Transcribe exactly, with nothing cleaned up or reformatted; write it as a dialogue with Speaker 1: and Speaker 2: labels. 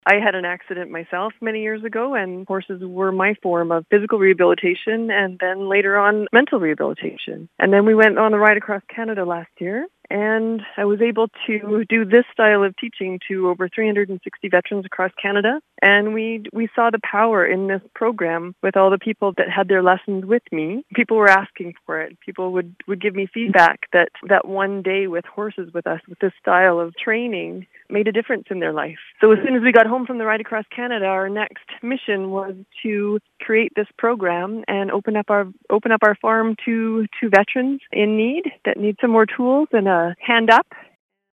Speaker 1: I had an accident myself many years ago, and horses were my form of physical rehabilitation and then later on mental rehabilitation. And then we went on a ride across Canada last year, and I was able to do this style of teaching to over three hundred sixty veterans across Canada. And we we saw the power in this program with all the people that had their lessons with me. People were asking for it. People would, would give me feedback that that one day with horses with us, with this style of training, made a difference in their life. So as soon as we got home from the ride across Canada, our next mission was to create this program and open up our open up our farm to to veterans in need that need some more tools and a hand up